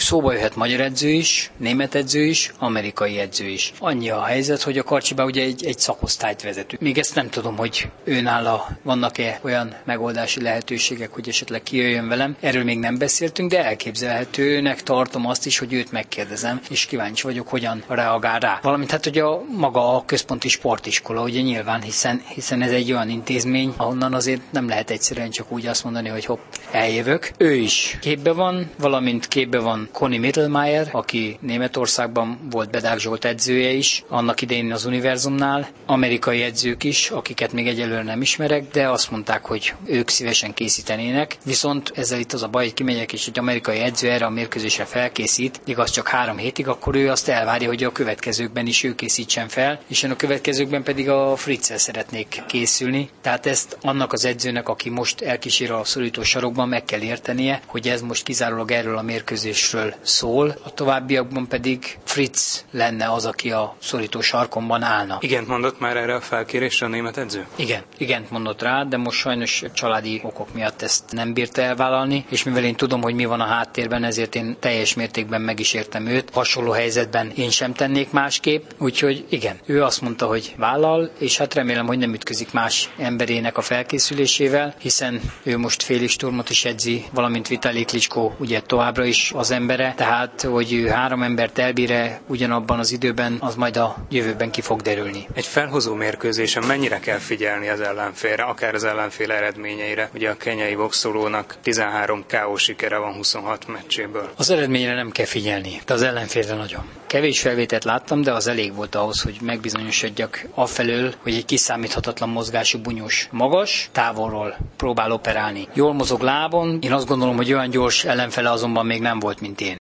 szóba jöhet magyar edző is, német edző is, amerikai edző is. Annyi a helyzet, hogy a Karcsiba ugye egy szakosztályt vezető. Még ezt nem tudom, hogy őnála vannak-e olyan megoldási lehetőségek, hogy esetleg kijöjjön velem. Erről még nem beszéltünk, de elképzelhetőnek tartom azt is, hogy őt megkérdezem, és kíváncsi vagyok, hogyan reagál rá. Valamint hát, hogy maga a központi sportiskola, ugye nyilván, hiszen ez egy olyan intézmény, ahonnan azért nem lehet egyszerűen csak úgy azt mondani, hogy hopp, eljövök. Ő is képbe van, valamint képbe van Conny Mittelmeier, aki Németországban volt Bedák Zsolt edzője is, annak idején az Univerzumnál, amerikai edzők is, akiket még egyelőre nem ismerek, de azt mondták, hogy ők szívesen készítenének. Viszont ezzel itt az a baj, hogy kimegyek, és egy amerikai edző erre a mérkőzésre felkészít, igaz csak 3 hétig, akkor ő azt elvárja, hogy a következőkben is ő készítsen fel, és én a következőkben pedig a Fritz-el szeretnék készülni. Tehát ezt annak az edzőnek, aki most elkísér a szorító sarokban, meg kell értenie, hogy ez most kizárólag erről a mérkőzésről szól, a továbbiakban pedig Fritz lenne az, aki a szorító sarkonban állna. Igent mondott már erre a felkérésre a német edző? Igen, mondott rá, de most sajnos családi okok miatt ezt nem bírta elvállalni, és mivel én tudom, hogy mi van a háttérben, ezért én teljes mértékben meg is értem őt. Hasonló helyzetben én sem tennék másképp, úgyhogy igen, ő azt mondta, hogy vállal, és hát remélem, hogy nem ütközik más emberének a felkészülésével, hiszen ő most Félix Sturmot is edzi, valamint Vitali Klitschko ugye továbbra is az embere, tehát hogy ő 3 embert elbír ugyanabban az időben, az majd a jövőben ki fog derülni. Egy felhozó mérkőzésen mennyire kell figyelni az ellenfélre, akár az ellenfél eredményeire? Ugye a kenyai boxolónak 13 KO sikere van 26 meccséből. Az eredményre nem kell figyelni, de az ellenfélre nagyon. Kevés felvételt láttam, de az elég volt ahhoz, hogy megbizonyosodjak afelől, hogy egy kiszámíthatatlan mozgású bunyós, magas, távolról próbál operálni. Jól mozog lábon, én azt gondolom, hogy olyan gyors ellenfele azonban még nem volt, mint én.